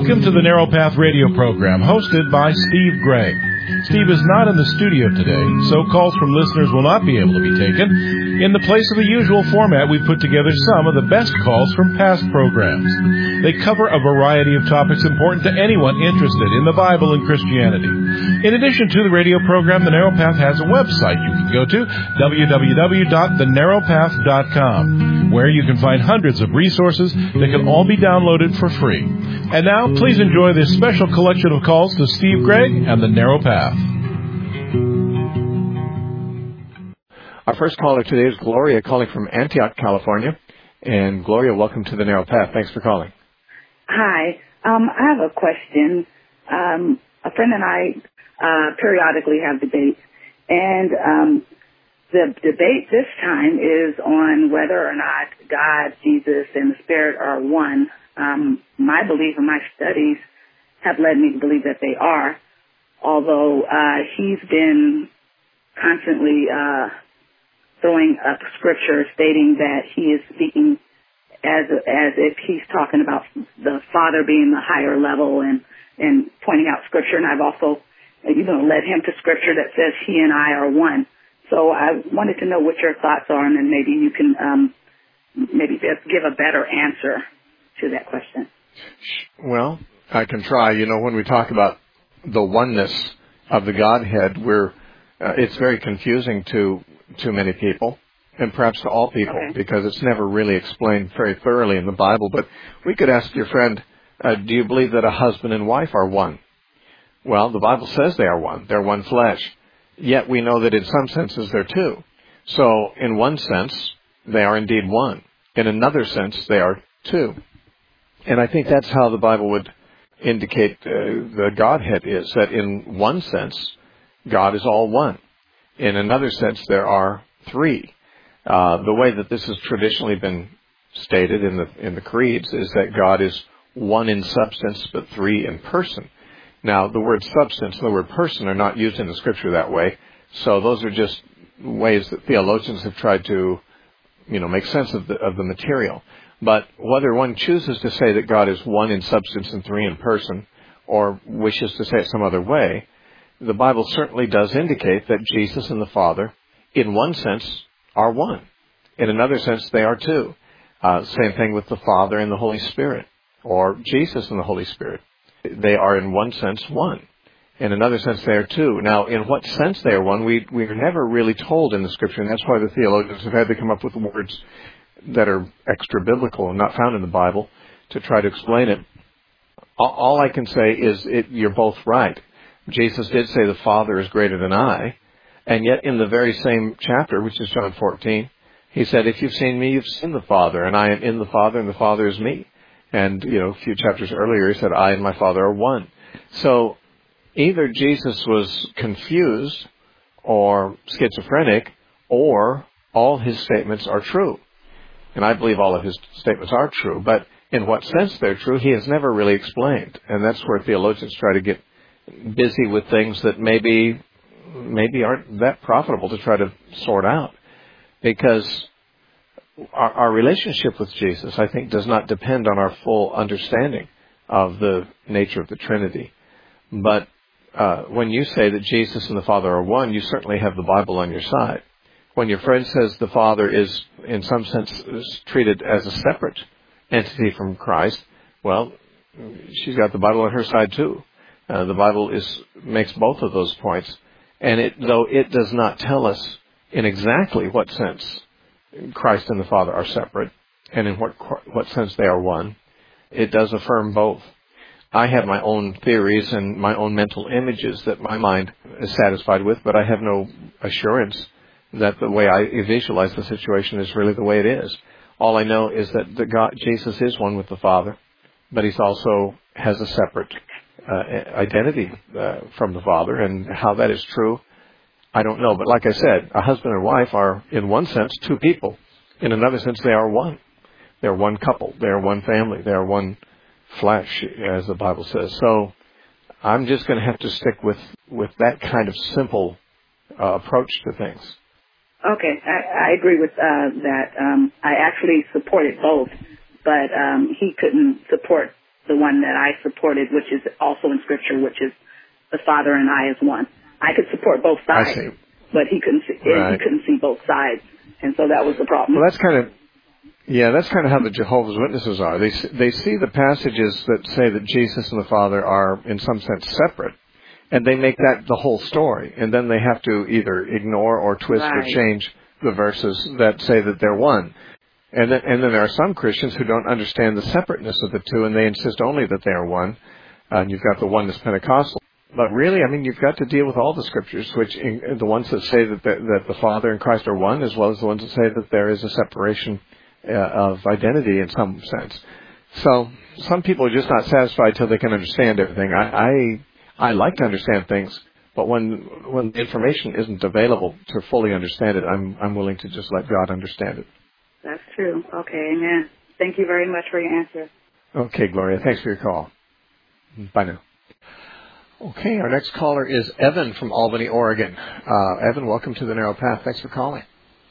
Welcome to the Narrow Path radio program, hosted by Steve Gray. Steve is not in the studio today, so calls from listeners will not be able to be taken. In the place of the usual format, we've put together some of the best calls from past programs. They cover a variety of topics important to anyone interested in the Bible and Christianity. In addition to the radio program, The Narrow Path has a website you can go to, www.thenarrowpath.com, where you can find hundreds of resources that can all be downloaded for free. And now, please enjoy this special collection of calls to Steve Gray and The Narrow Path. Our first caller today is Gloria, calling from Antioch, California. And Gloria, welcome to The Narrow Path. Thanks for calling. Hi. I have a question. A friend and I periodically have debates, and the debate this time is on whether or not God, Jesus, and the Spirit are one. My belief and my studies have led me to believe that they are, although he's been constantly throwing up scripture stating that he is speaking as if he's talking about the Father being the higher level and pointing out scripture. And I've also, led him to scripture that says he and I are one. So I wanted to know what your thoughts are, and then maybe you can maybe give a better answer to that question. Well, I can try. When we talk about the oneness of the Godhead, it's very confusing to many people, and perhaps to all people, because it's never really explained very thoroughly in the Bible. But we could ask your friend, do you believe that a husband and wife are one? Well, the Bible says they are one. They're one flesh. Yet we know that in some senses they're two. So in one sense, they are indeed one. In another sense, they are two. And I think that's how the Bible would indicate the Godhead is, that in one sense, God is all one. In another sense, there are three. The way that this has traditionally been stated in the creeds is that God is one in substance, but three in person. Now, the word substance and the word person are not used in the Scripture that way, so those are just ways that theologians have tried to, make sense of the material. But whether one chooses to say that God is one in substance and three in person, or wishes to say it some other way, the Bible certainly does indicate that Jesus and the Father, in one sense, are one. In another sense, they are two. Same thing with the Father and the Holy Spirit, or Jesus and the Holy Spirit. They are in one sense one. In another sense, they are two. Now, in what sense they are one, we are never really told in the Scripture, and that's why the theologians have had to come up with words that are extra-biblical and not found in the Bible to try to explain it. All I can say is you're both right. Jesus did say the Father is greater than I, and yet in the very same chapter, which is John 14, he said, if you've seen me, you've seen the Father, and I am in the Father, and the Father is me. And, a few chapters earlier, he said, I and my Father are one. So either Jesus was confused or schizophrenic, or all his statements are true. And I believe all of his statements are true, but in what sense they're true, he has never really explained. And that's where theologians try to get busy with things that maybe aren't that profitable to try to sort out. Because our relationship with Jesus, I think, does not depend on our full understanding of the nature of the Trinity. But when you say that Jesus and the Father are one, you certainly have the Bible on your side. When your friend says the Father is, in some sense, is treated as a separate entity from Christ, well, she's got the Bible on her side too. The Bible makes both of those points. And though it does not tell us in exactly what sense Christ and the Father are separate, and in what sense they are one, it does affirm both. I have my own theories and my own mental images that my mind is satisfied with, but I have no assurance that the way I visualize the situation is really the way it is. All I know is that Jesus is one with the Father, but he also has a separate identity from the Father, and how that is true, I don't know. But like I said, a husband and wife are, in one sense, two people. In another sense, they are one. They're one couple. They're one family. They're one flesh, as the Bible says. So I'm just going to have to stick with that kind of simple approach to things. Okay, I agree with that. I actually supported both, but he couldn't support the one that I supported, which is also in Scripture, which is the Father and I as one. I could support both sides, but he couldn't see, he couldn't see both sides, and so that was the problem. Well, that's kind of how the Jehovah's Witnesses are. They see the passages that say that Jesus and the Father are in some sense separate, and they make that the whole story, and then they have to either ignore or twist or change the verses that say that they're one. And then there are some Christians who don't understand the separateness of the two, and they insist only that they are one. And you've got the oneness Pentecostal. But really, I mean, you've got to deal with all the Scriptures, which the ones that say that the Father and Christ are one, as well as the ones that say that there is a separation of identity in some sense. So some people are just not satisfied till they can understand everything. I like to understand things, but when the information isn't available to fully understand it, I'm willing to just let God understand it. That's true. Okay, amen. Thank you very much for your answer. Okay, Gloria. Thanks for your call. Bye now. Okay, our next caller is Evan from Albany, Oregon. Evan, welcome to the Narrow Path. Thanks for calling.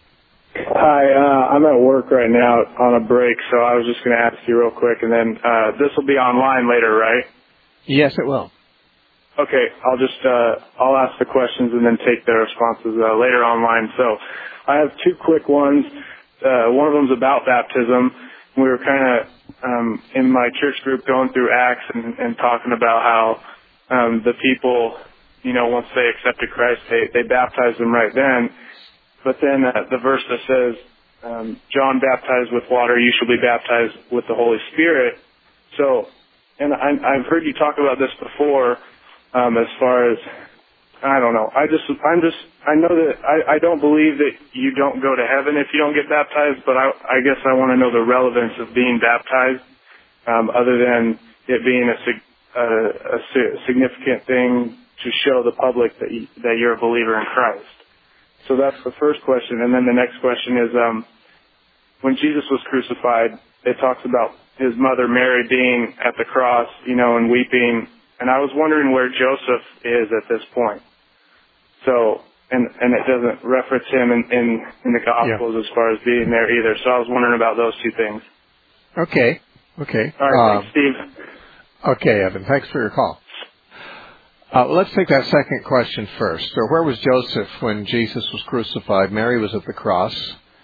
Hi, I'm at work right now on a break, so I was just going to ask you real quick, and then this will be online later, right? Yes, it will. Okay, I'll ask the questions and then take the responses later online. So I have two quick ones. One of them's about baptism. We were kind of in my church group going through Acts and talking about how the people, once they accepted Christ, they baptized them right then. But then the verse that says, John baptized with water, you shall be baptized with the Holy Spirit. So, and I've heard you talk about this before, as far as, I don't know. I know that I don't believe that you don't go to heaven if you don't get baptized, but I guess I want to know the relevance of being baptized, other than it being a significant thing to show the public that you're a believer in Christ. So that's the first question. And then the next question is, when Jesus was crucified, it talks about his mother Mary being at the cross, and weeping. And I was wondering where Joseph is at this point. So, and it doesn't reference him in the Gospels as far as being there either. So I was wondering about those two things. Okay. All right, thanks, Steve. Okay, Evan, thanks for your call. Let's take that second question first. So where was Joseph when Jesus was crucified? Mary was at the cross.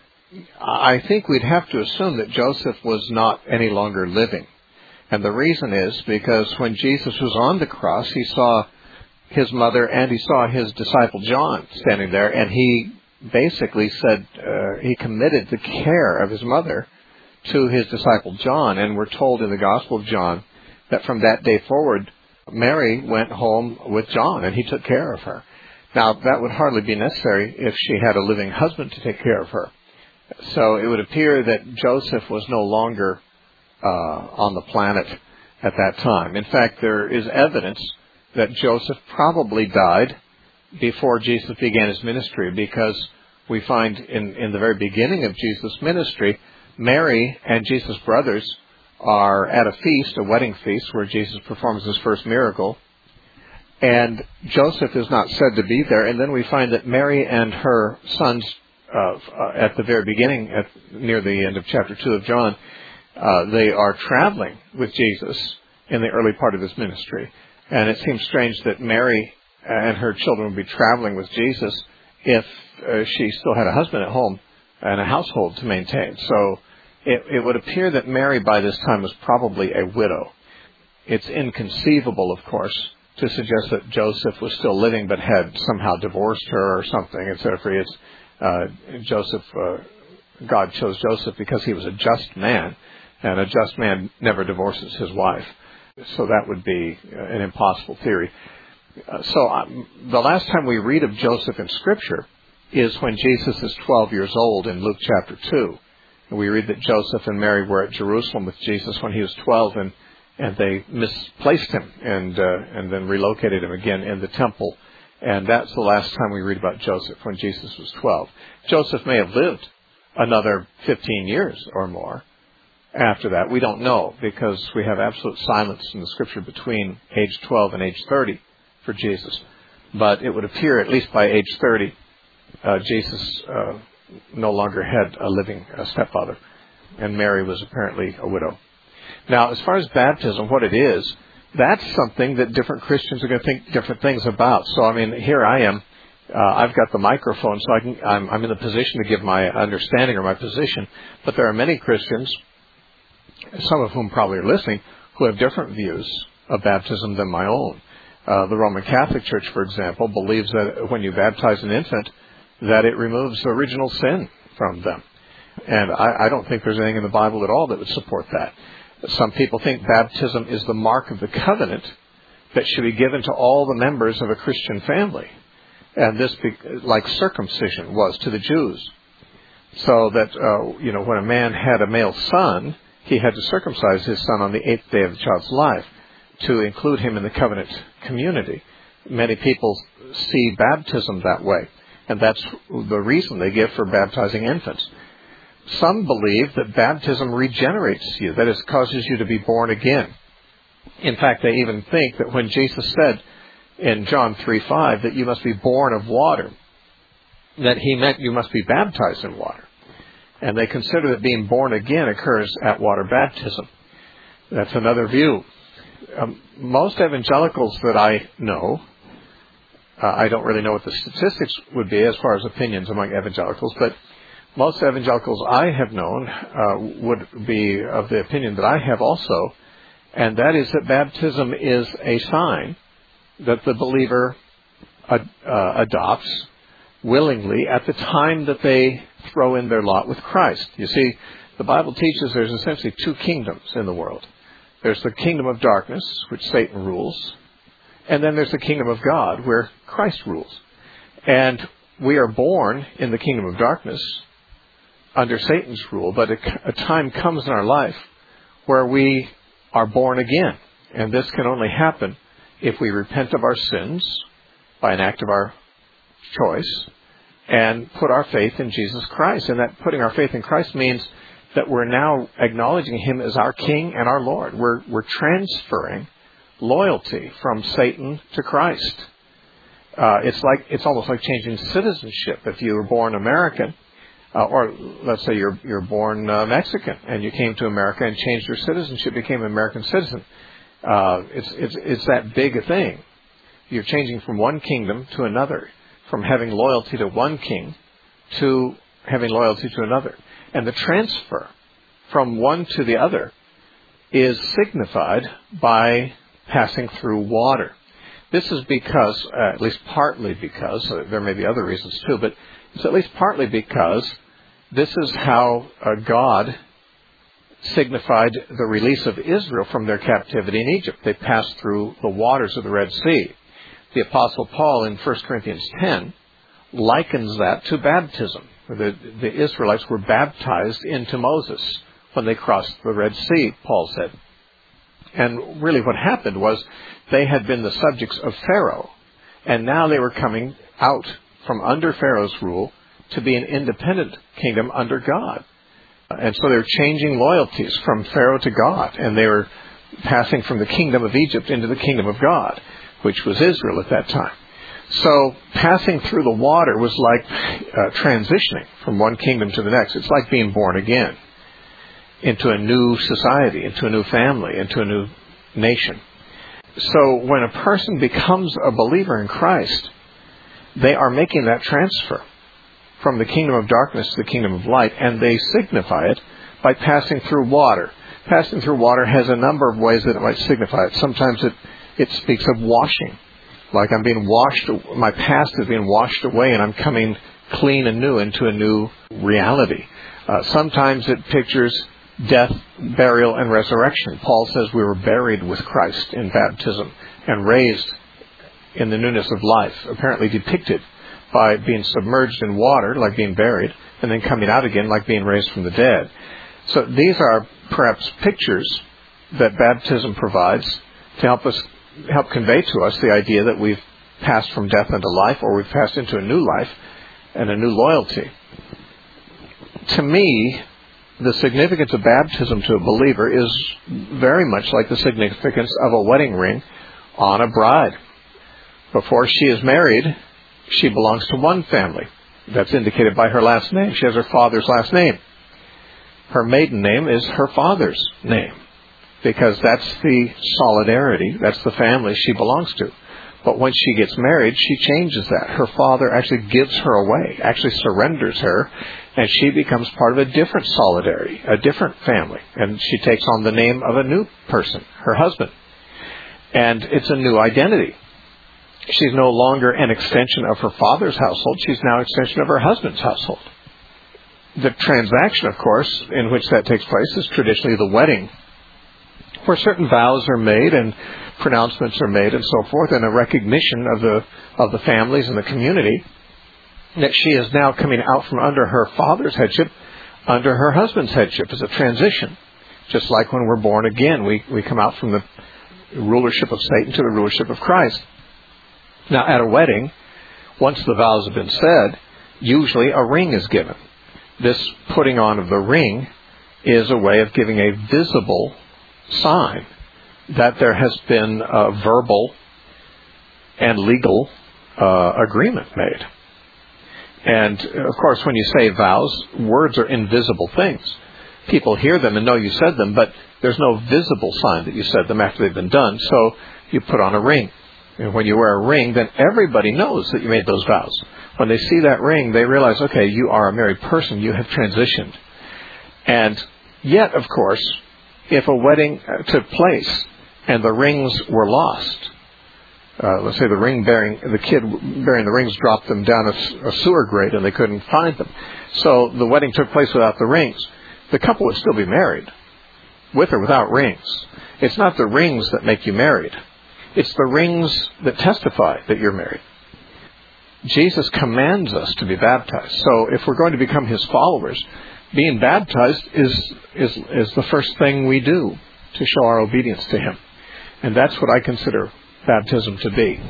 I think we'd have to assume that Joseph was not any longer living. And the reason is because when Jesus was on the cross, he saw his mother and he saw his disciple John standing there, and he basically said he committed the care of his mother to his disciple John. And we're told in the Gospel of John that from that day forward, Mary went home with John, and he took care of her. Now, that would hardly be necessary if she had a living husband to take care of her. So it would appear that Joseph was no longer on the planet at that time. In fact, there is evidence that Joseph probably died before Jesus began his ministry, because we find in the very beginning of Jesus' ministry, Mary and Jesus' brothers are at a feast, a wedding feast, where Jesus performs his first miracle. And Joseph is not said to be there. And then we find that Mary and her sons, at the very beginning, near the end of chapter 2 of John, they are traveling with Jesus in the early part of his ministry. And it seems strange that Mary and her children would be traveling with Jesus if she still had a husband at home and a household to maintain. So it would appear that Mary by this time was probably a widow. It's inconceivable, of course, to suggest that Joseph was still living but had somehow divorced her or something, etc. God chose Joseph because he was a just man, and a just man never divorces his wife. So that would be an impossible theory. The last time we read of Joseph in Scripture is when Jesus is 12 years old in Luke chapter 2. And we read that Joseph and Mary were at Jerusalem with Jesus when he was 12, and they misplaced him and then relocated him again in the temple. And that's the last time we read about Joseph, when Jesus was 12. Joseph may have lived another 15 years or more after that. We don't know, because we have absolute silence in the Scripture between age 12 and age 30 for Jesus. But it would appear, at least by age 30, Jesus no longer had a living stepfather, and Mary was apparently a widow. Now, as far as baptism, what it is, that's something that different Christians are going to think different things about. So, I mean, here I am. I've got the microphone, so I'm in the position to give my understanding or my position. But there are many Christians, some of whom probably are listening, who have different views of baptism than my own. The Roman Catholic Church, for example, believes that when you baptize an infant, that it removes original sin from them. And I don't think there's anything in the Bible at all that would support that. Some people think baptism is the mark of the covenant that should be given to all the members of a Christian family. And this, like circumcision was to the Jews. So that, when a man had a male son, he had to circumcise his son on the 8th day of the child's life to include him in the covenant community. Many people see baptism that way, and that's the reason they give for baptizing infants. Some believe that baptism regenerates you, that is, causes you to be born again. In fact, they even think that when Jesus said in John 3:5 that you must be born of water, that he meant you must be baptized in water. And they consider that being born again occurs at water baptism. That's another view. Most evangelicals that I know, I don't really know what the statistics would be as far as opinions among evangelicals, but most evangelicals I have known would be of the opinion that I have also, and that is that baptism is a sign that the believer adopts willingly at the time that they throw in their lot with Christ. You see, the Bible teaches there's essentially two kingdoms in the world. There's the kingdom of darkness, which Satan rules, and then there's the kingdom of God, where Christ rules. And we are born in the kingdom of darkness under Satan's rule, but a time comes in our life where we are born again. And this can only happen if we repent of our sins by an act of our choice and put our faith in Jesus Christ. And that putting our faith in Christ means that we're now acknowledging him as our King and our Lord. We're transferring loyalty from Satan to Christ. It's almost like changing citizenship. If you were born American, or let's say you're born Mexican, and you came to America and changed your citizenship, became an American citizen. It's that big a thing. You're changing from one kingdom to another, from having loyalty to one king to having loyalty to another. And the transfer from one to the other is signified by passing through water. This is because, at least partly because, there may be other reasons too, but it's at least partly because this is how God signified the release of Israel from their captivity in Egypt. They passed through the waters of the Red Sea. The Apostle Paul in 1 Corinthians 10 likens that to baptism. The Israelites were baptized into Moses when they crossed the Red Sea, Paul said. And really what happened was they had been the subjects of Pharaoh, and now they were coming out from under Pharaoh's rule to be an independent kingdom under God. And so they were changing loyalties from Pharaoh to God, and they were passing from the kingdom of Egypt into the kingdom of God, which was Israel at that time. So passing through the water was like transitioning from one kingdom to the next. It's like being born again into a new society, into a new family, into a new nation. So when a person becomes a believer in Christ, they are making that transfer from the kingdom of darkness to the kingdom of light, and they signify it by passing through water. Passing through water has a number of ways that it might signify it. Sometimes it speaks of washing. Like I'm being washed, my past is being washed away and I'm coming clean and new into a new reality. Sometimes it pictures death, burial, and resurrection. Paul says we were buried with Christ in baptism and raised in the newness of life, apparently depicted by being submerged in water, like being buried, and then coming out again, like being raised from the dead. So these are perhaps pictures that baptism provides to help convey to us the idea that we've passed from death into life, or we've passed into a new life and a new loyalty. To me, the significance of baptism to a believer is very much like the significance of a wedding ring on a bride. Before she is married, she belongs to one family. That's indicated by her last name. She has her father's last name. Her maiden name is her father's name. because that's the solidarity, that's the family she belongs to. But when she gets married, she changes that. Her father actually gives her away, actually surrenders her, and she becomes part of a different solidarity, a different family. And she takes on the name of a new person, her husband. And it's a new identity. She's no longer an extension of her father's household. She's now an extension of her husband's household. The transaction, of course, in which that takes place is traditionally the wedding, where certain vows are made and pronouncements are made and so forth, and a recognition of the families and the community that she is now coming out from under her father's headship, under her husband's headship as a transition. Just like when we're born again, we come out from the rulership of Satan to the rulership of Christ. Now, at a wedding, once the vows have been said, usually a ring is given. This putting on of the ring is a way of giving a visible sign that there has been a verbal and legal agreement made. And, of course, when you say vows, words are invisible things. People hear them and know you said them, but there's no visible sign that you said them after they've been done, so you put on a ring. And when you wear a ring, then everybody knows that you made those vows. When they see that ring, they realize, okay, you are a married person, you have transitioned. And yet, of course, if a wedding took place and the rings were lost, let's say the kid bearing the rings dropped them down a sewer grate and they couldn't find them. So the wedding took place without the rings. The couple would still be married, with or without rings. It's not the rings that make you married. It's the rings that testify that you're married. Jesus commands us to be baptized. So if we're going to become his followers, being baptized is the first thing we do to show our obedience to him. And that's what I consider baptism to be.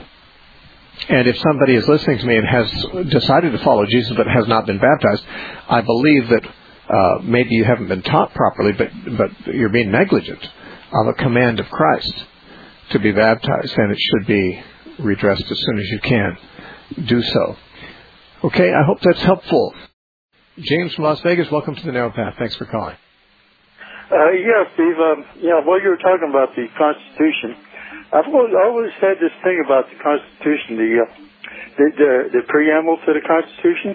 And if somebody is listening to me and has decided to follow Jesus but has not been baptized, I believe that maybe you haven't been taught properly, but you're being negligent of a command of Christ to be baptized, and it should be redressed as soon as you can do so. Okay, I hope that's helpful. James from Las Vegas, welcome to the Narrow Path. Thanks for calling. Yeah, Steve. While you were talking about the Constitution, I've always had this thing about the Constitution, the preamble to the Constitution,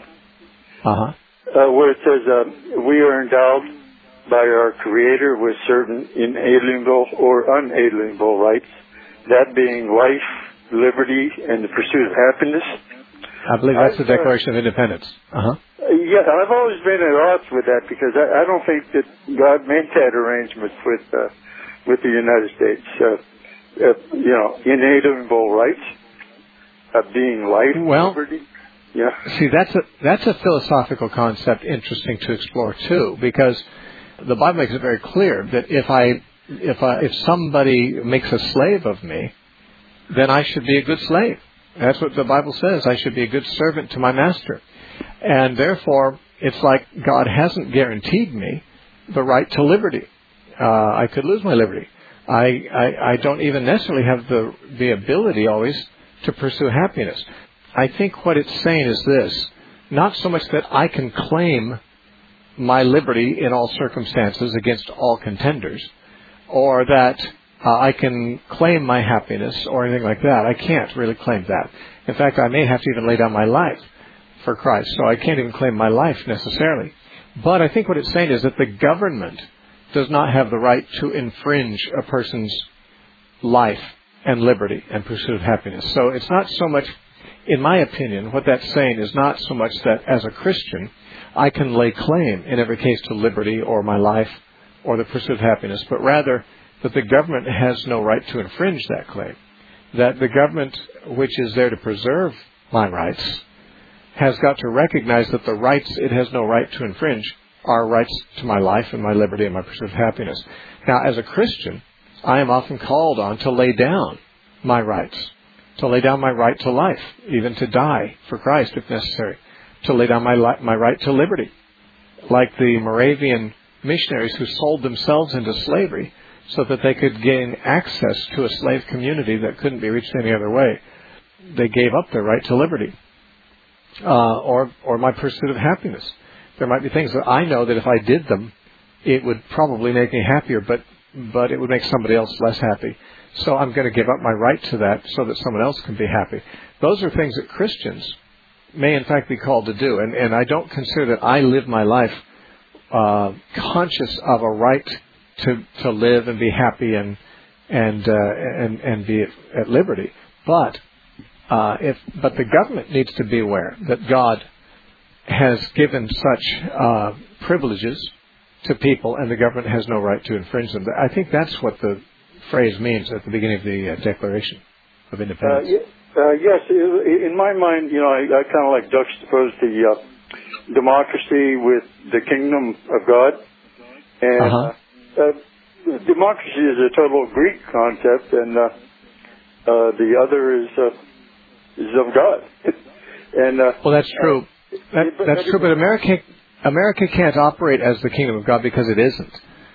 where it says we are endowed by our Creator with certain inalienable or unalienable rights, that being life, liberty, and the pursuit of happiness. I believe that's the Declaration of Independence. Yeah, I've always been at odds with that because I don't think that God made that arrangement with the United States. Inalienable rights, being life, liberty. Yeah. See, that's a philosophical concept interesting to explore too, because the Bible makes it very clear that if somebody makes a slave of me, then I should be a good slave. That's what the Bible says. I should be a good servant to my master. And therefore, it's like God hasn't guaranteed me the right to liberty. I could lose my liberty. I don't even necessarily have the ability always to pursue happiness. I think what it's saying is this: not so much that I can claim my liberty in all circumstances against all contenders, or that I can claim my happiness or anything like that. I can't really claim that. In fact, I may have to even lay down my life for Christ, so I can't even claim my life necessarily. But I think what it's saying is that the government does not have the right to infringe a person's life and liberty and pursuit of happiness. So it's not so much, in my opinion, what that's saying is not so much that as a Christian I can lay claim in every case to liberty or my life or the pursuit of happiness, but rather that the government has no right to infringe that claim. That the government, which is there to preserve my rights, has got to recognize that the rights it has no right to infringe are rights to my life and my liberty and my pursuit of happiness. Now, as a Christian, I am often called on to lay down my rights, to lay down my right to life, even to die for Christ if necessary, to lay down my right to liberty, like the Moravian missionaries who sold themselves into slavery so that they could gain access to a slave community that couldn't be reached any other way. They gave up their right to liberty, or my pursuit of happiness. There might be things that I know that if I did them, it would probably make me happier, but but it would make somebody else less happy. So I'm going to give up my right to that so that someone else can be happy. Those are things that Christians may in fact be called to do. And I don't consider that I live my life conscious of a right to live and be happy and be at liberty. But the government needs to be aware that God has given such privileges to people, and the government has no right to infringe them. I think that's what the phrase means at the beginning of the Declaration of Independence. Yes, in my mind, I kind of like juxtapose the democracy with the kingdom of God, and democracy is a total Greek concept, and the other is of God. And well, that's true. That's true, but America can't operate as the kingdom of God because it isn't.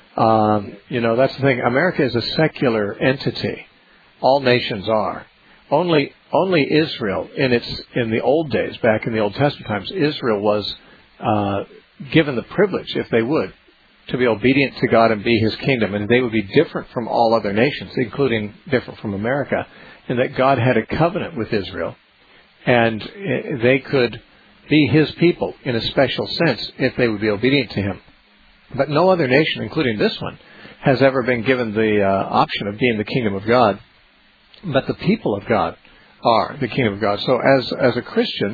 That's the thing. America is a secular entity. All nations are. Only Israel, in the old days, back in the Old Testament times, Israel was given the privilege, if they would, to be obedient to God and be His kingdom, and they would be different from all other nations, including different from America, in that God had a covenant with Israel, and they could be His people in a special sense if they would be obedient to Him. But no other nation, including this one, has ever been given the option of being the kingdom of God. But the people of God are the kingdom of God. So as a Christian,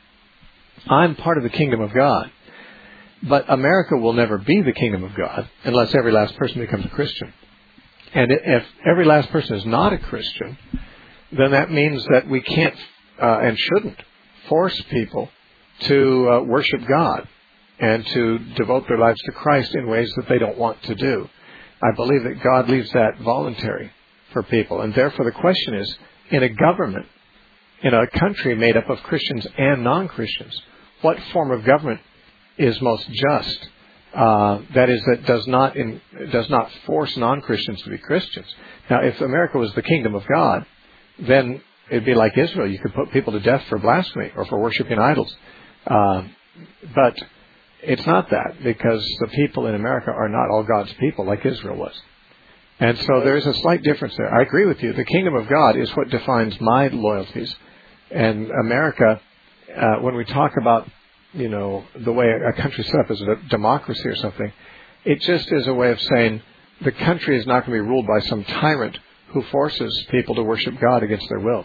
I'm part of the kingdom of God. But America will never be the kingdom of God unless every last person becomes a Christian. And if every last person is not a Christian, then that means that we can't and shouldn't force people to worship God and to devote their lives to Christ in ways that they don't want to do. I believe that God leaves that voluntary for people. And therefore the question is, in a government, in a country made up of Christians and non-Christians, what form of government is most just? That is, that does not force non-Christians to be Christians. Now, if America was the kingdom of God, then it'd be like Israel. You could put people to death for blasphemy or for worshiping idols. But it's not that, because the people in America are not all God's people like Israel was. And so there is a slight difference there. I agree with you. The kingdom of God is what defines my loyalties. And America, when we talk about, the way a country set up as a democracy or something, it just is a way of saying the country is not going to be ruled by some tyrant who forces people to worship God against their will.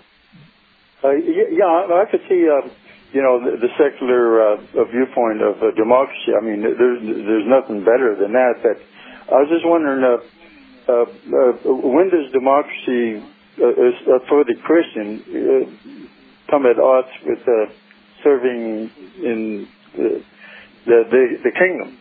I could see, the secular viewpoint of democracy. I mean, there's nothing better than that. But I was just wondering, when does democracy for the Christian come at odds with serving in the kingdom?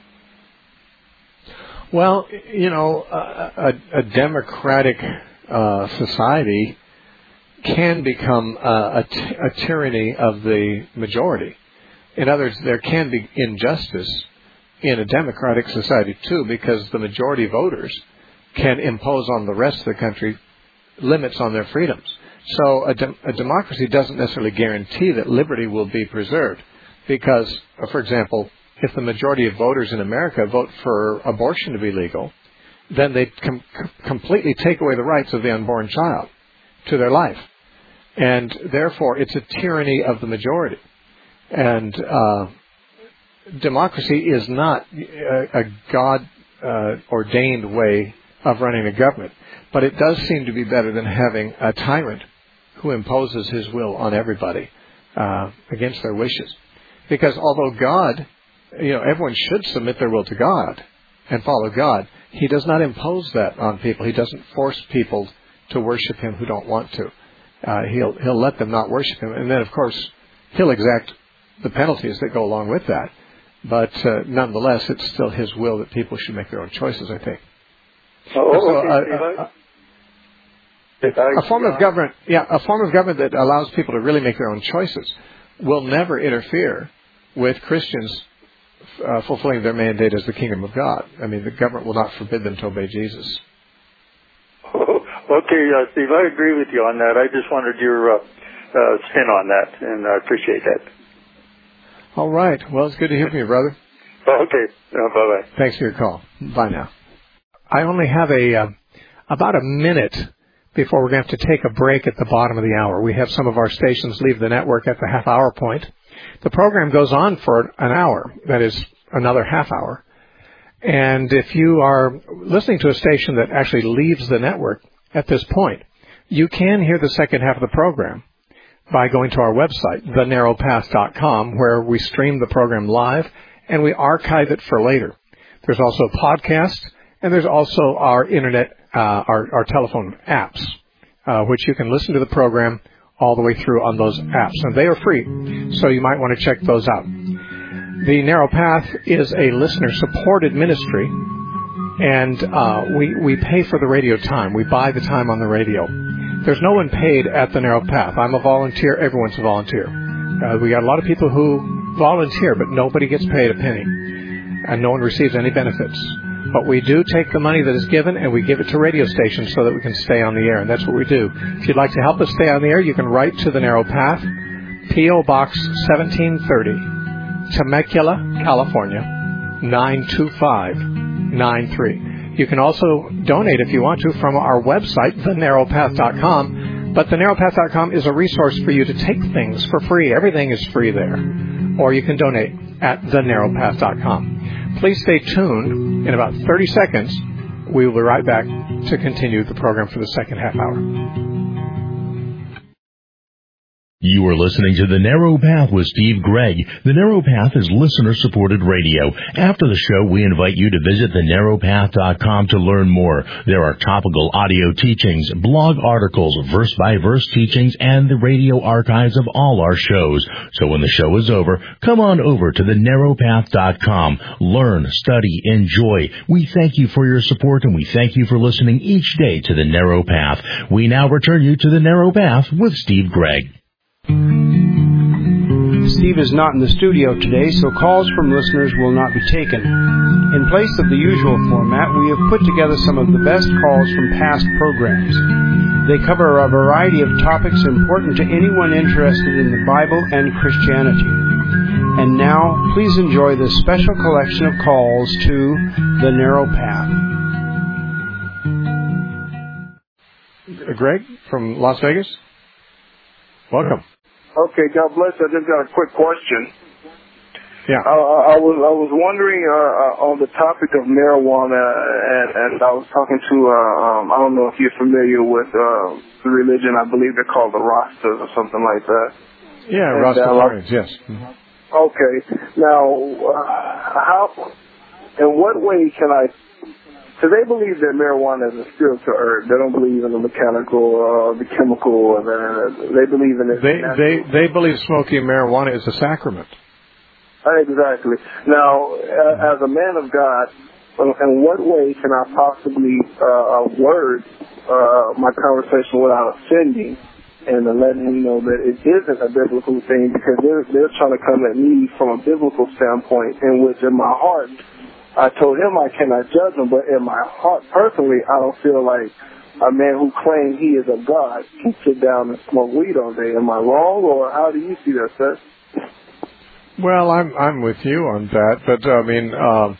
Well, a democratic society can become a tyranny of the majority. In other words, there can be injustice in a democratic society too, because the majority voters can impose on the rest of the country limits on their freedoms. So a democracy doesn't necessarily guarantee that liberty will be preserved, because, for example, if the majority of voters in America vote for abortion to be legal, then they completely take away the rights of the unborn child to their life. And therefore, it's a tyranny of the majority. And democracy is not a God-ordained way of running a government. But it does seem to be better than having a tyrant who imposes his will on everybody against their wishes. Because although God, everyone should submit their will to God and follow God, He does not impose that on people. He doesn't force people to worship Him who don't want to. He'll let them not worship Him. And then, of course, He'll exact the penalties that go along with that. But nonetheless, it's still His will that people should make their own choices, I think. A form of government that allows people to really make their own choices will never interfere with Christians fulfilling their mandate as the kingdom of God. I mean, the government will not forbid them to obey Jesus. Okay, Steve, I agree with you on that. I just wanted your spin on that, and I appreciate that. All right. Well, it's good to hear from you, brother. Okay. Bye-bye. Thanks for your call. Bye now. I only have about a minute before we're going to have to take a break at the bottom of the hour. We have some of our stations leave the network at the half-hour point. The program goes on for an hour, that is, another half hour. And if you are listening to a station that actually leaves the network at this point, you can hear the second half of the program by going to our website, thenarrowpath.com, where we stream the program live and we archive it for later. There's also a podcast, and there's also our internet, our telephone apps, which you can listen to the program all the way through on those apps. And they are free, so you might want to check those out. The Narrow Path is a listener-supported ministry, and we pay for the radio time. We buy the time on the radio. There's no one paid at the Narrow Path. I'm a volunteer. Everyone's a volunteer. We got a lot of people who volunteer, but nobody gets paid a penny, and no one receives any benefits. But we do take the money that is given and we give it to radio stations so that we can stay on the air, and that's what we do. If you'd like to help us stay on the air, you can write to the Narrow Path, P.O. Box 1730, Temecula, California, 92593. You can also donate if you want to from our website, thenarrowpath.com. But thenarrowpath.com is a resource for you to take things for free. Everything is free there. Or you can donate at thenarrowpath.com. Please stay tuned. In about 30 seconds, we will be right back to continue the program for the second half hour. You are listening to The Narrow Path with Steve Gregg. The Narrow Path is listener-supported radio. After the show, we invite you to visit thenarrowpath.com to learn more. There are topical audio teachings, blog articles, verse-by-verse teachings, and the radio archives of all our shows. So when the show is over, come on over to thenarrowpath.com. Learn, study, enjoy. We thank you for your support, and we thank you for listening each day to The Narrow Path. We now return you to The Narrow Path with Steve Gregg. Steve is not in the studio today, so calls from listeners will not be taken. In place of the usual format, we have put together some of the best calls from past programs. They cover a variety of topics important to anyone interested in the Bible and Christianity. And now, please enjoy this special collection of calls to The Narrow Path. Greg from Las Vegas? Welcome. Okay, God bless you. I just got a quick question. Yeah. I was wondering on the topic of marijuana, and I was talking to I don't know if you're familiar with the religion. I believe they're called the Rastas or something like that. Yeah, Rastafarians. Yes. Mm-hmm. Okay. Now, how? In what way can I? So they believe that marijuana is a spiritual herb. They don't believe in the mechanical or the chemical. Or they believe in it. They believe smoking marijuana is a sacrament. Exactly. Now, as a man of God, in what way can I possibly word my conversation without offending and letting him know that it isn't a biblical thing, because they're trying to come at me from a biblical standpoint, in which in my heart, I told him I cannot judge him, but in my heart, personally, I don't feel like a man who claims he is a God can sit down and smoke weed all day. Am I wrong, or how do you see that, sir? Well, I'm with you on that, but I mean,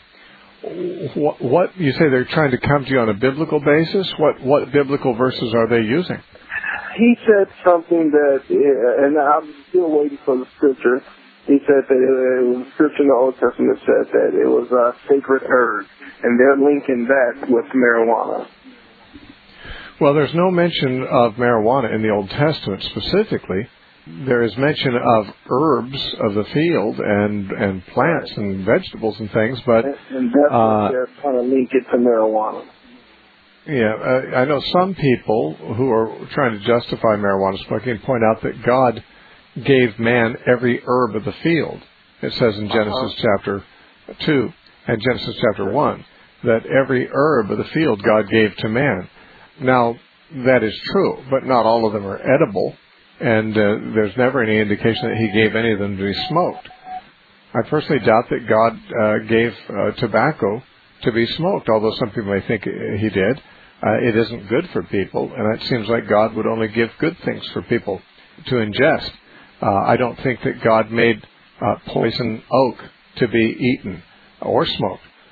what you say they're trying to come to you on a biblical basis? What biblical verses are they using? He said something that, and I'm still waiting for the scripture. He said that it was a scripture in the Old Testament that said that it was a sacred herb, and they're linking that with marijuana. Well, there's no mention of marijuana in the Old Testament specifically. There is mention of herbs of the field and plants and vegetables and things, but and that's what they're trying to link it to marijuana. Yeah, I know some people who are trying to justify marijuana smoking point out that God gave man every herb of the field. It says in Genesis chapter 2 and Genesis chapter 1 that every herb of the field God gave to man. Now, that is true, but not all of them are edible, and there's never any indication that he gave any of them to be smoked. I personally doubt that God gave tobacco to be smoked, although some people may think he did. It isn't good for people, and it seems like God would only give good things for people to ingest. I don't think that God made poison oak to be eaten or smoked.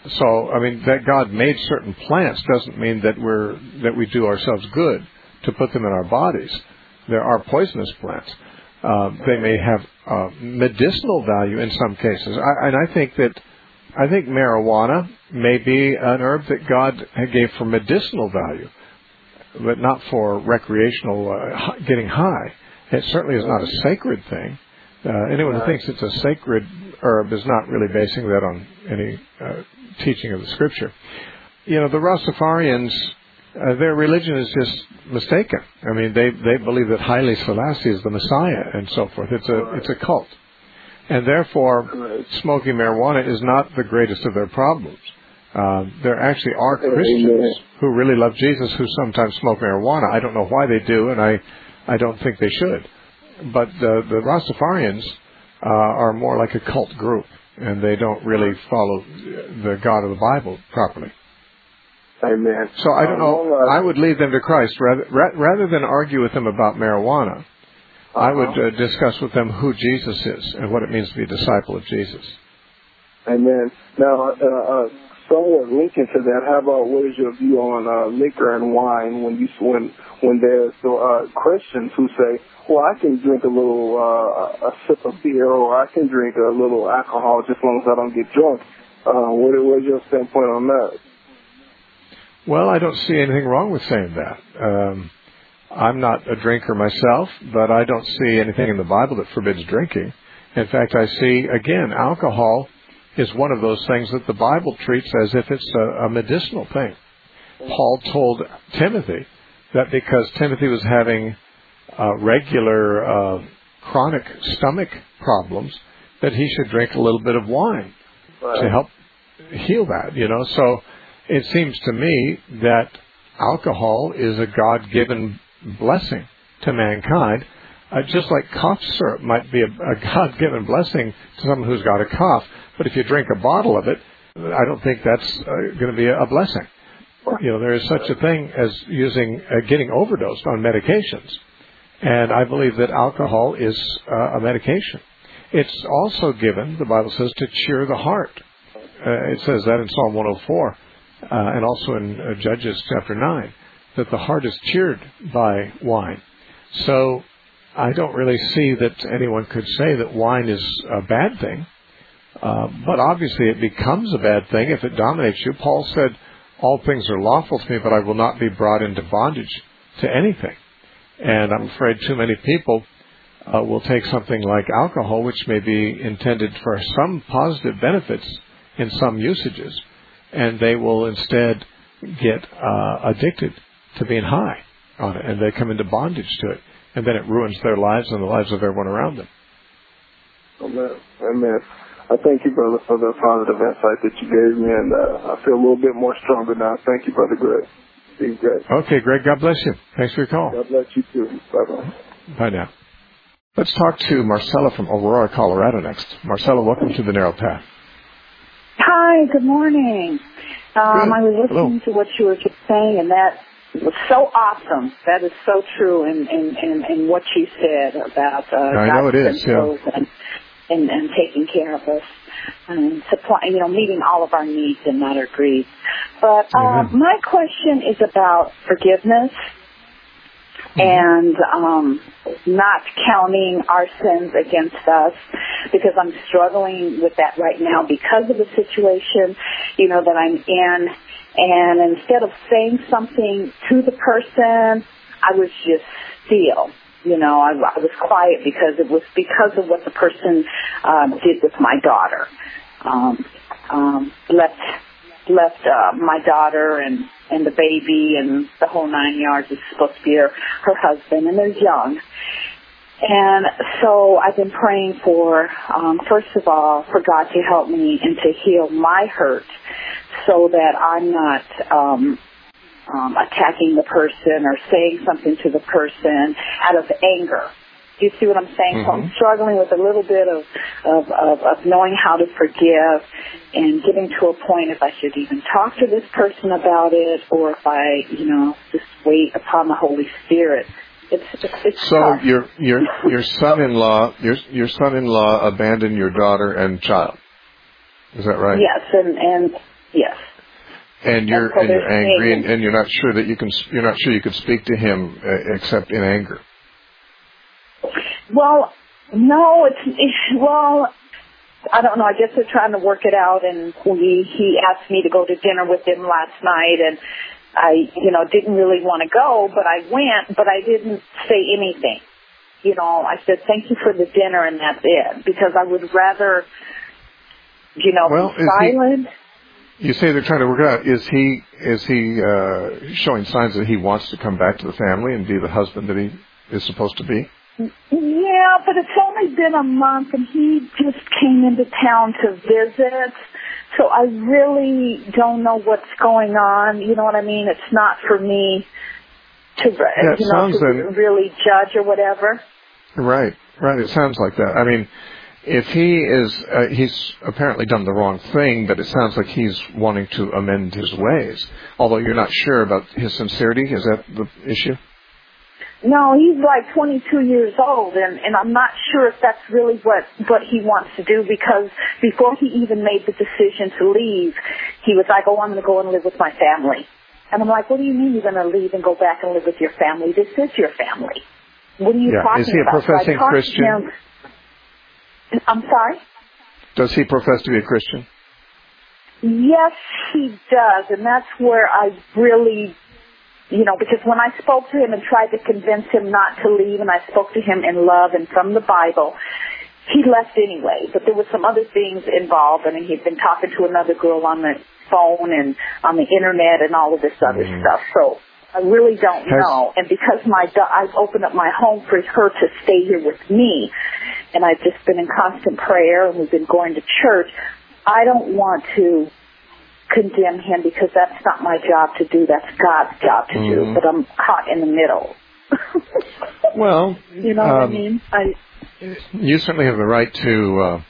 So, I mean, that God made certain plants doesn't mean that we do ourselves good to put them in our bodies. There are poisonous plants. They may have medicinal value in some cases. I think marijuana may be an herb that God gave for medicinal value, but not for recreational getting high. It certainly is not a sacred thing. Anyone who thinks it's a sacred herb is not really basing that on any teaching of the Scripture. You know, the Rastafarians, their religion is just mistaken. I mean, they believe that Haile Selassie is the Messiah and so forth. It's a cult. And therefore, smoking marijuana is not the greatest of their problems. There actually are Christians who really love Jesus who sometimes smoke marijuana. I don't know why they do, and I don't think they should. But the Rastafarians are more like a cult group, and they don't really follow the God of the Bible properly. Amen. So I don't know. I would lead them to Christ rather than argue with them about marijuana. I would discuss with them who Jesus is and what it means to be a disciple of Jesus. Amen. Now, somewhat linking to that, how about what is your view on liquor and wine when there's Christians who say, well, I can drink a little a sip of beer, or I can drink a little alcohol just as long as I don't get drunk. What is your standpoint on that? Well, I don't see anything wrong with saying that. I'm not a drinker myself, but I don't see anything in the Bible that forbids drinking. In fact, I see, again, alcohol is one of those things that the Bible treats as if it's a medicinal thing. Paul told Timothy that because Timothy was having regular chronic stomach problems, that he should drink a little bit of wine to help heal that, you know. So it seems to me that alcohol is a God-given blessing to mankind, just like cough syrup might be a God-given blessing to someone who's got a cough. But if you drink a bottle of it, I don't think that's going to be a blessing. You know, there is such a thing as getting overdosed on medications. And I believe that alcohol is a medication. It's also given, the Bible says, to cheer the heart. It says that in Psalm 104 and also in Judges chapter 9, that the heart is cheered by wine. So I don't really see that anyone could say that wine is a bad thing. But obviously it becomes a bad thing if it dominates you. Paul said, all things are lawful to me, but I will not be brought into bondage to anything. And I'm afraid too many people will take something like alcohol, which may be intended for some positive benefits in some usages, and they will instead get addicted to being high on it, and they come into bondage to it, and then it ruins their lives and the lives of everyone around them. Amen. I thank you, brother, for the positive insight that you gave me, and I feel a little bit more stronger now. Thank you, Brother Greg. Steve Greg. Okay, Greg, God bless you. Thanks for your call. God bless you, too. Bye-bye. Bye now. Let's talk to Marcella from Aurora, Colorado next. Marcella, welcome to The Narrow Path. Hi, good morning. I was listening to what you were just saying, and that was so awesome. That is so true in what you said about I know it is, yeah. And taking care of us and supplying, meeting all of our needs and not our greed. But my question is about forgiveness and not counting our sins against us, because I'm struggling with that right now because of the situation, that I'm in. And instead of saying something to the person, I was just still. I was quiet because it was because of what the person did with my daughter. Left my daughter and the baby and the whole 9 yards. Is supposed to be her husband, and they're young. And so I've been praying for, first of all, for God to help me and to heal my hurt so that I'm not attacking the person or saying something to the person out of anger. Do you see what I'm saying? Mm-hmm. So I'm struggling with a little bit of knowing how to forgive and getting to a point if I should even talk to this person about it, or if I, just wait upon the Holy Spirit. It's so tough. your son-in-law abandoned your daughter and child. Is that right? Yes, and Yes. And you're angry, and you're not sure that you can speak to him except in anger. Well, no, well, I don't know. I guess they're trying to work it out, and he asked me to go to dinner with him last night, and I, didn't really want to go, but I went, but I didn't say anything. I said, thank you for the dinner, and that's it, because I would rather, be silent. You say they're trying to work it out. Is he showing signs that he wants to come back to the family and be the husband that he is supposed to be? Yeah, but it's only been a month, and he just came into town to visit. So I really don't know what's going on. You know what I mean? It's not for me to really judge or whatever. Right. It sounds like that. I mean, if he's apparently done the wrong thing, but it sounds like he's wanting to amend his ways. Although you're not sure about his sincerity. Is that the issue? No, he's like 22 years old, and I'm not sure if that's really what he wants to do, because before he even made the decision to leave, he was like, I'm going to go and live with my family. And I'm like, what do you mean you're going to leave and go back and live with your family? This is your family. What are you talking about? Is he a professing Christian? I'm sorry? Does he profess to be a Christian? Yes, he does, and that's where I really... because when I spoke to him and tried to convince him not to leave, and I spoke to him in love and from the Bible, he left anyway. But there were some other things involved. I mean, he'd been talking to another girl on the phone and on the internet and all of this other stuff. So I really don't know. And because I've opened up my home for her to stay here with me, and I've just been in constant prayer, and we've been going to church, I don't want to condemn him, because that's not my job to do. That's God's job to do. But I'm caught in the middle. Well, you know what I mean? You certainly have the right to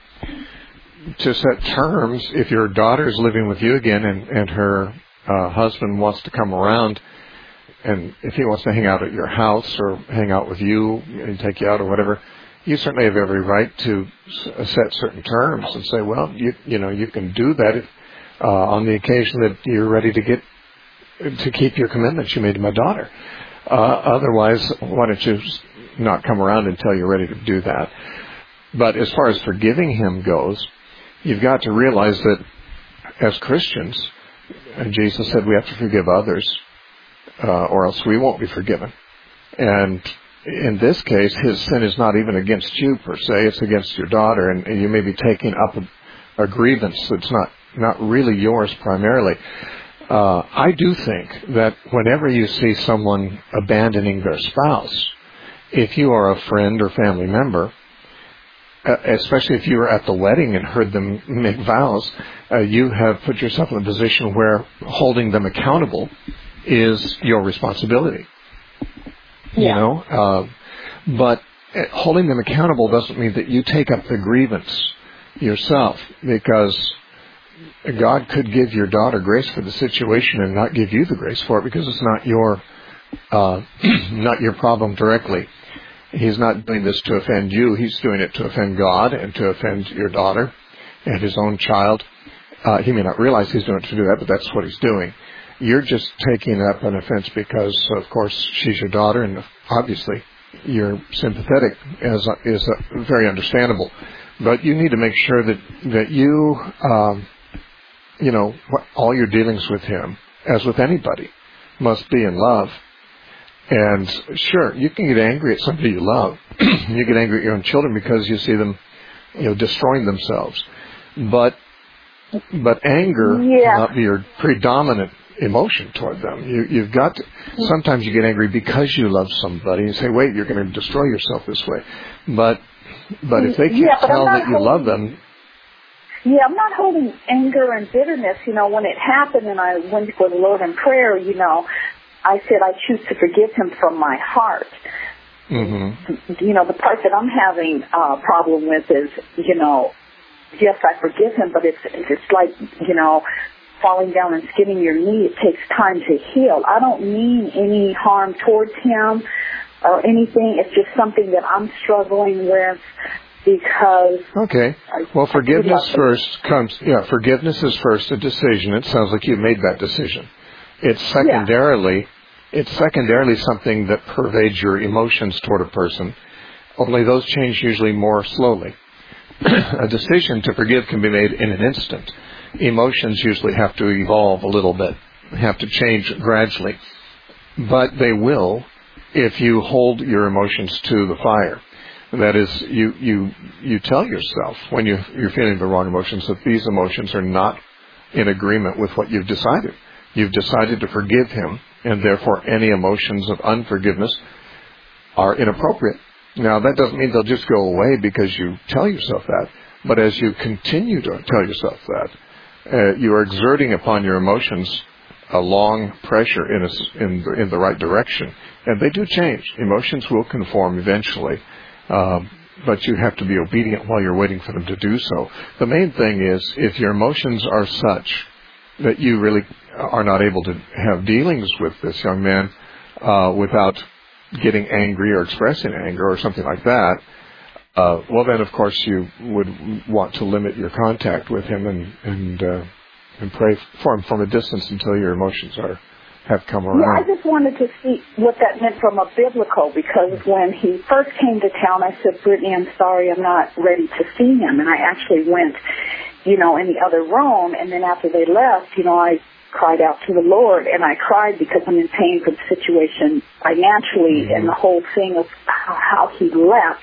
set terms. If your daughter is living with you again, and her husband wants to come around, and if he wants to hang out at your house or hang out with you and take you out or whatever, you certainly have every right to set certain terms and say, well, you can do that if, on the occasion that you're ready to keep your commitments you made to my daughter. Otherwise, why don't you not come around until you're ready to do that? But as far as forgiving him goes, you've got to realize that as Christians, Jesus said we have to forgive others, or else we won't be forgiven. And in this case, his sin is not even against you per se; it's against your daughter, and you may be taking up a grievance that's not really yours primarily. I do think that whenever you see someone abandoning their spouse, if you are a friend or family member, especially if you were at the wedding and heard them make vows, you have put yourself in a position where holding them accountable is your responsibility. Yeah. But holding them accountable doesn't mean that you take up the grievance yourself, because God could give your daughter grace for the situation and not give you the grace for it, because it's not your problem directly. He's not doing this to offend you. He's doing it to offend God and to offend your daughter and his own child. He may not realize he's doing it to do that, but that's what he's doing. You're just taking up an offense because, of course, she's your daughter, and obviously you're sympathetic, is very understandable. But you need to make sure that you, all your dealings with him, as with anybody, must be in love. And sure, you can get angry at somebody you love. You get angry at your own children because you see them, destroying themselves. But anger cannot be your predominant emotion toward them. You've got to, sometimes you get angry because you love somebody and say, wait, you're going to destroy yourself this way. But if they can't tell that you love them. Yeah, I'm not holding anger and bitterness. When it happened and I went before the Lord in prayer, I said I choose to forgive him from my heart. Mm-hmm. The part that I'm having a problem with is, yes, I forgive him, but it's like, falling down and skinning your knee. It takes time to heal. I don't mean any harm towards him or anything. It's just something that I'm struggling with, because... Okay. Well, forgiveness first comes... Yeah, forgiveness is first a decision. It sounds like you've made that decision. It's secondarily... Yeah. It's secondarily something that pervades your emotions toward a person, only those change usually more slowly. A decision to forgive can be made in an instant. Emotions usually have to evolve a little bit, have to change gradually. But they will if you hold your emotions to the fire. That is, you tell yourself when you're feeling the wrong emotions that these emotions are not in agreement with what you've decided. You've decided to forgive him, and therefore any emotions of unforgiveness are inappropriate. Now, that doesn't mean they'll just go away because you tell yourself that, but as you continue to tell yourself that, you are exerting upon your emotions a long pressure in the right direction, and they do change. Emotions will conform eventually, but you have to be obedient while you're waiting for them to do so. The main thing is, if your emotions are such that you really are not able to have dealings with this young man without getting angry or expressing anger or something like that, well, then, of course, you would want to limit your contact with him and pray for him from a distance until your emotions have come around. Yeah, I just wanted to see what that meant from a biblical, because when he first came to town, I said, Brittany, I'm sorry, I'm not ready to see him. And I actually went, in the other room, and then after they left, I cried out to the Lord, and I cried because I'm in pain for the situation financially and the whole thing of how he left.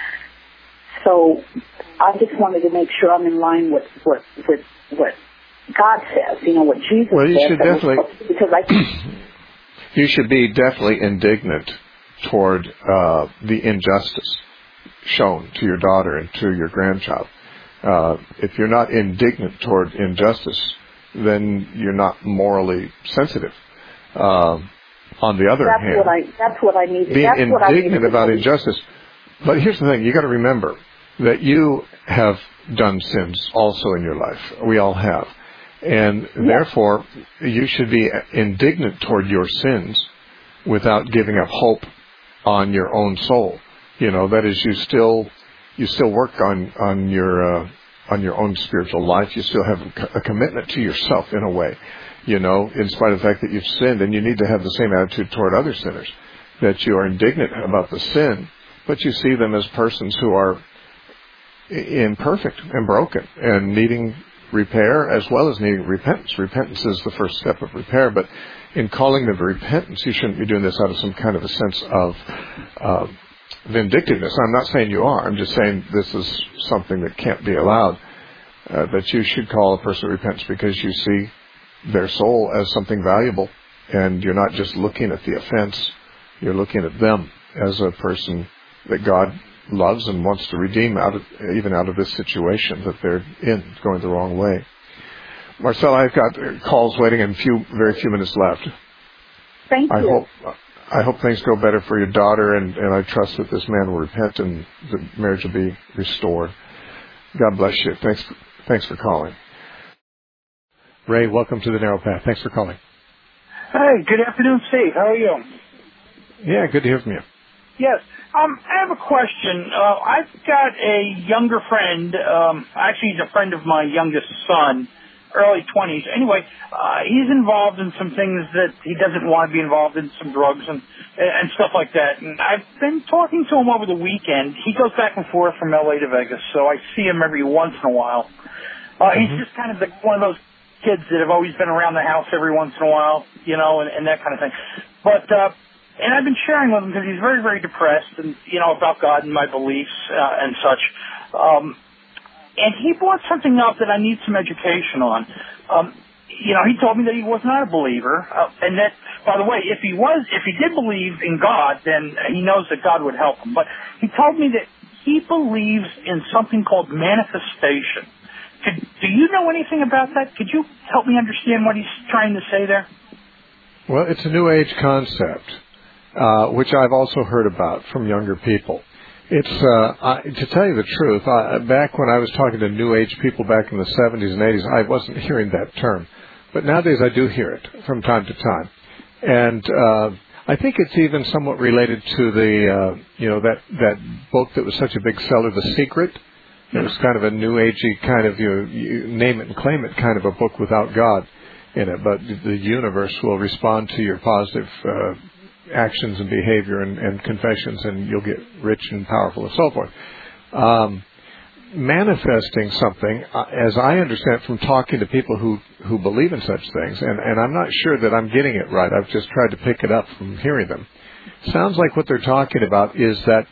So I just wanted to make sure I'm in line with what God says, what Jesus says. Well, you should definitely, because you should be definitely indignant toward the injustice shown to your daughter and to your grandchild. If you're not indignant toward injustice, then you're not morally sensitive. On the other hand, that's what I need. Being indignant about injustice. But here's the thing: you got to remember that you have done sins also in your life. We all have, and therefore you should be indignant toward your sins without giving up hope on your own soul. That is, you still work on your own spiritual life. You still have a commitment to yourself in a way, in spite of the fact that you've sinned, and you need to have the same attitude toward other sinners, that you are indignant about the sin, but you see them as persons who are imperfect and broken and needing repair as well as needing repentance. Repentance is the first step of repair, but in calling them to repentance, you shouldn't be doing this out of some kind of a sense of vindictiveness. I'm not saying you are. I'm just saying this is something that can't be allowed, that you should call a person to repentance because you see their soul as something valuable, and you're not just looking at the offense, you're looking at them as a person that God loves and wants to redeem out of this situation that they're in, going the wrong way. Marcella, I've got calls waiting and very few minutes left. Thank you. I hope things go better for your daughter, and I trust that this man will repent and the marriage will be restored. God bless you. Thanks for calling. Ray, welcome to the Narrow Path. Thanks for calling. Hi, good afternoon, Steve. How are you? Yeah, good to hear from you. Yes. I have a question. I've got a younger friend. Actually, he's a friend of my youngest son, early 20s. Anyway, he's involved in some things that he doesn't want to be involved in, some drugs and stuff like that. And I've been talking to him over the weekend. He goes back and forth from LA to Vegas, so I see him every once in a while. He's just kind of one of those kids that have always been around the house every once in a while, and that kind of thing. But and I've been sharing with him because he's very, very depressed and, about God and my beliefs and such. And he brought something up that I need some education on. He told me that he was not a believer, and that, by the way, if he did believe in God, then he knows that God would help him. But he told me that he believes in something called manifestation. Do you know anything about that? Could you help me understand what he's trying to say there? Well, it's a New Age concept, which I've also heard about from younger people. It's, to tell you the truth, back when I was talking to New Age people back in the 70s and 80s, I wasn't hearing that term. But nowadays I do hear it from time to time. And I think it's even somewhat related to the, that book that was such a big seller, The Secret. It was kind of a new agey kind of, you name it and claim it kind of a book without God in it. But the universe will respond to your positive actions and behavior and confessions, and you'll get rich and powerful and so forth. Manifesting something, as I understand from talking to people who believe in such things, and I'm not sure that I'm getting it right. I've just tried to pick it up from hearing them. Sounds like what they're talking about is that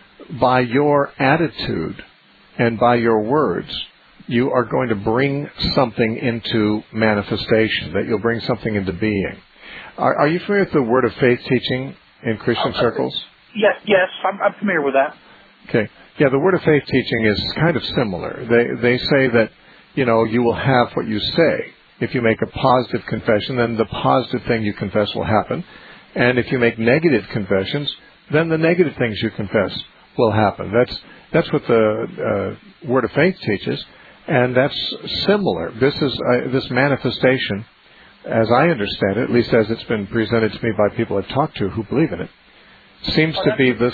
by your attitude and by your words, you are going to bring something into manifestation, that you'll bring something into being. Are you familiar with the Word of Faith teaching in Christian circles? Yes, I'm familiar with that. Okay. Yeah, the Word of Faith teaching is kind of similar. They say that, you will have what you say. If you make a positive confession, then the positive thing you confess will happen. And if you make negative confessions, then the negative things you confess will happen. That's what the Word of Faith teaches, and that's similar. This manifestation, as I understand it, at least as it's been presented to me by people I've talked to who believe in it, seems to be the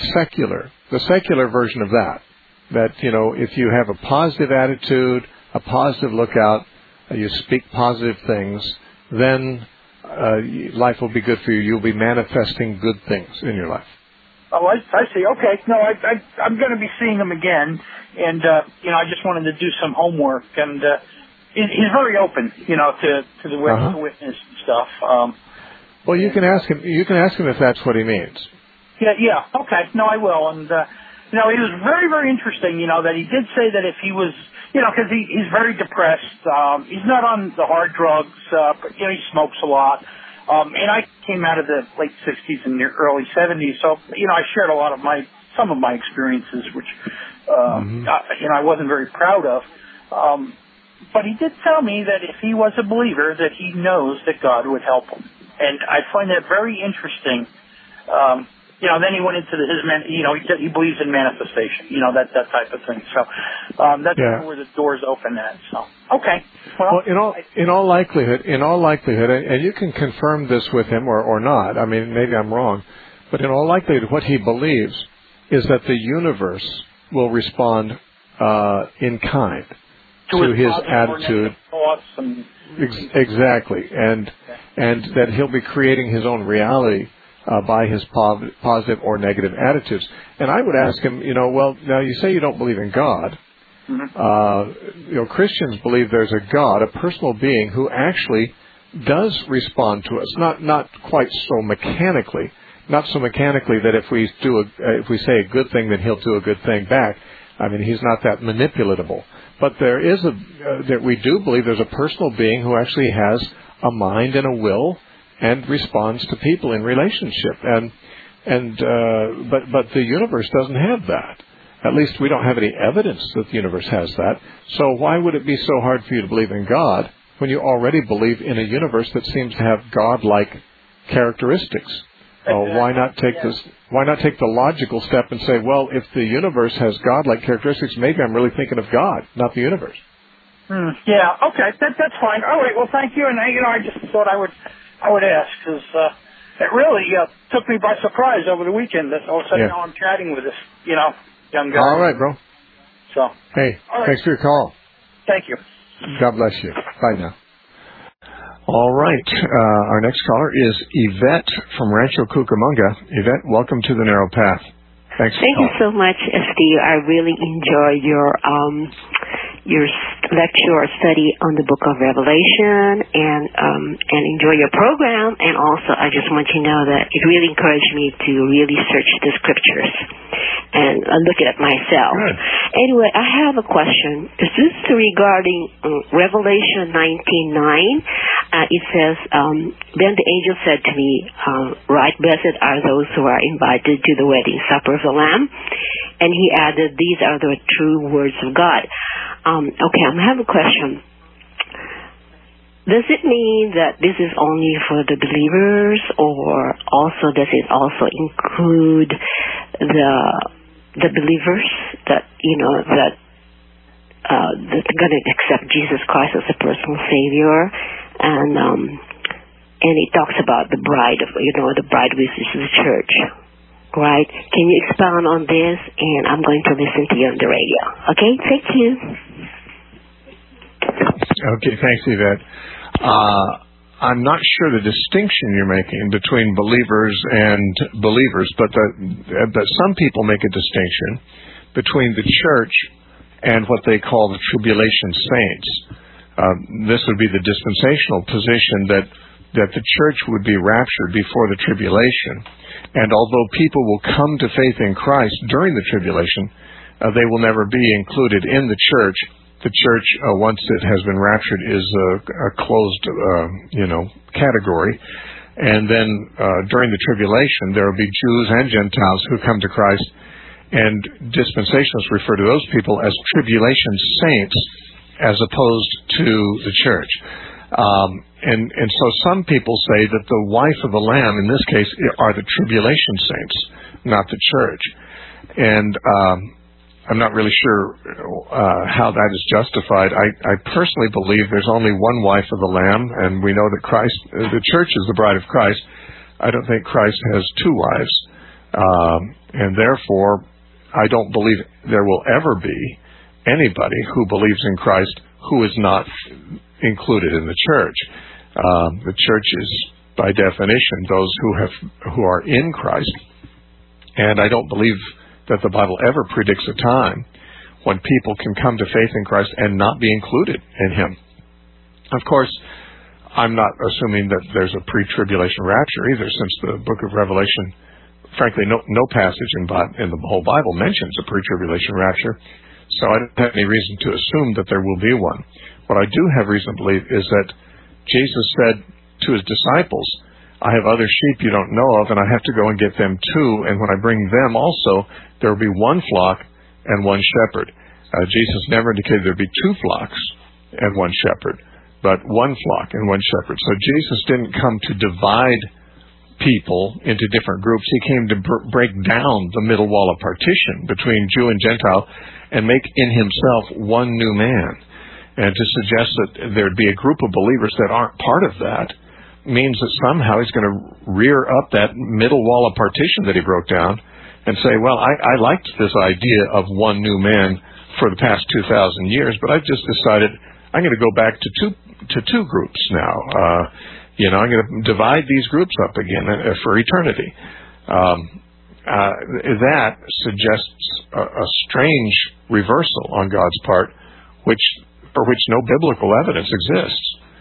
secular version of that. That, if you have a positive attitude, a positive lookout, you speak positive things, then life will be good for you. You'll be manifesting good things in your life. Oh, I see. Okay. No, I'm going to be seeing him again, and, I just wanted to do some homework, and he's very open, to the witness stuff. Well, you can ask him if that's what he means. Yeah. Okay. No, I will. And, it was very, very interesting, that he did say that if he was, because he's very depressed. He's not on the hard drugs, but, he smokes a lot. And I came out of the late 60s and the early 70s, so, I shared some of my experiences, which, I wasn't very proud of. But he did tell me that if he was a believer, that he knows that God would help him. And I find that very interesting. Then he went into he believes in manifestation, that type of thing. So that's where the doors open at. So okay. Well, in all likelihood, and you can confirm this with him or not. I mean, maybe I'm wrong, but in all likelihood, what he believes is that the universe will respond in kind to his attitude. Exactly, and that he'll be creating his own reality by his positive or negative attitudes. And I would ask him, well, now you say you don't believe in God. Mm-hmm. Christians believe there's a God, a personal being who actually does respond to us, not quite so mechanically, that if we say a good thing, then he'll do a good thing back. I mean, he's not that manipulatable. But there is that we do believe there's a personal being who actually has a mind and a will and responds to people in relationship. But the universe doesn't have that. At least we don't have any evidence that the universe has that. So why would it be so hard for you to believe in God when you already believe in a universe that seems to have God-like characteristics? Why not take the logical step and say, well, if the universe has God-like characteristics, maybe I'm really thinking of God, not the universe. Yeah. Okay. That's fine. All right. Well, thank you. And I just thought I would ask because it really took me by surprise over the weekend that all of a sudden now I'm chatting with this young guy. All right, bro. So hey, thanks for your call. Thank you. God bless you. Bye now. All right. Our next caller is Yvette from Rancho Cucamonga. Yvette, welcome to the Narrow Path. Thanks. Thank you so much, Steve. I really enjoyed your lecture or study on the Book of Revelation, and enjoy your program. And also, I just want you to know that it really encouraged me to really search the scriptures and look at it myself. Good. Anyway, I have a question. Is this regarding Revelation 19:9? It says, then the angel said to me, right, blessed are those who are invited to the wedding supper of the Lamb. And he added, these are the true words of God. Okay, I have a question. Does it mean that this is only for the believers, or also does it also include the believers that that are going to accept Jesus Christ as a personal Savior, and it talks about the bride of, the bride which is the church. Right? Can you expound on this? And I'm going to listen to you on the radio. Okay? Thank you. Okay, thanks, Yvette. I'm not sure the distinction you're making between believers and believers, but some people make a distinction between the church and what they call the tribulation saints. This would be the dispensational position that the church would be raptured before the tribulation. And although people will come to faith in Christ during the tribulation, they will never be included in the church. The church, once it has been raptured, is a closed, category. And then during the tribulation, there will be Jews and Gentiles who come to Christ. And dispensationalists refer to those people as tribulation saints as opposed to the church. And so some people say that the wife of the Lamb, in this case, are the tribulation saints, not the church. And I'm not really sure how that is justified. I personally believe there's only one wife of the Lamb, and we know that the church is the bride of Christ. I don't think Christ has two wives. And therefore, I don't believe there will ever be anybody who believes in Christ who is not included in the church. The church is, by definition, those who are in Christ. And I don't believe that the Bible ever predicts a time when people can come to faith in Christ and not be included in Him. Of course, I'm not assuming that there's a pre-tribulation rapture either, since the book of Revelation, frankly, no passage in the whole Bible mentions a pre-tribulation rapture. So I don't have any reason to assume that there will be one. What I do have reason to believe is that Jesus said to His disciples, I have other sheep you don't know of, and I have to go and get them too, and when I bring them also, there will be one flock and one shepherd. Jesus never indicated there would be two flocks and one shepherd, but one flock and one shepherd. So Jesus didn't come to divide people into different groups. He came to break down the middle wall of partition between Jew and Gentile and make in Himself one new man. And to suggest that there'd be a group of believers that aren't part of that means that somehow He's going to rear up that middle wall of partition that He broke down and say, well, I liked this idea of one new man for the past 2,000 years, but I've just decided I'm going to go back to two groups now. I'm going to divide these groups up again for eternity. That suggests a strange reversal on God's part, for which no biblical evidence exists.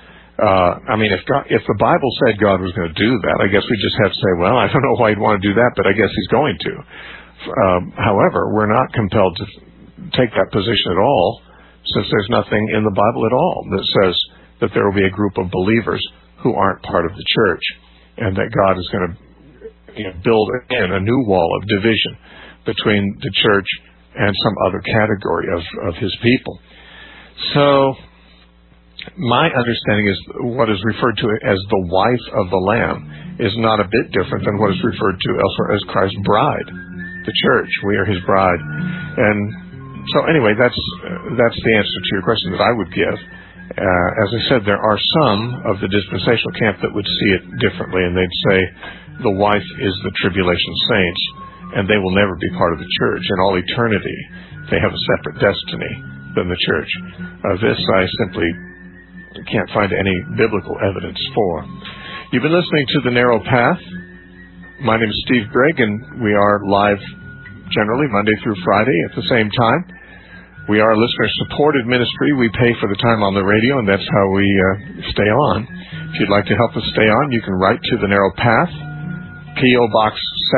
If the Bible said God was going to do that, I guess we just have to say, well, I don't know why He'd want to do that, but I guess He's going to. However, we're not compelled to take that position at all, since there's nothing in the Bible at all that says that there will be a group of believers who aren't part of the church, and that God is going to build in a new wall of division between the church and some other category of His people. So my understanding is what is referred to as the wife of the Lamb is not a bit different than what is referred to elsewhere as Christ's bride, the church. We are His bride. And so anyway, that's the answer to your question that I would give. As I said, there are some of the dispensational camp that would see it differently, and they'd say the wife is the tribulation saints, and they will never be part of the church. In all eternity, they have a separate destiny than the church. This I simply can't find any biblical evidence for. You've been listening to The Narrow Path. My name is Steve Gregg, and we are live generally Monday through Friday at the same time. We are a listener-supported ministry. We pay for the time on the radio, and that's how we stay on. If you'd like to help us stay on, you can write to The Narrow Path, P.O. Box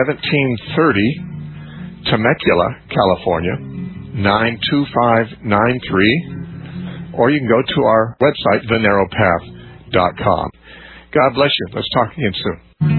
1730, Temecula, California, 92593, or you can go to our website, thenarrowpath.com. God bless you. Let's talk again soon.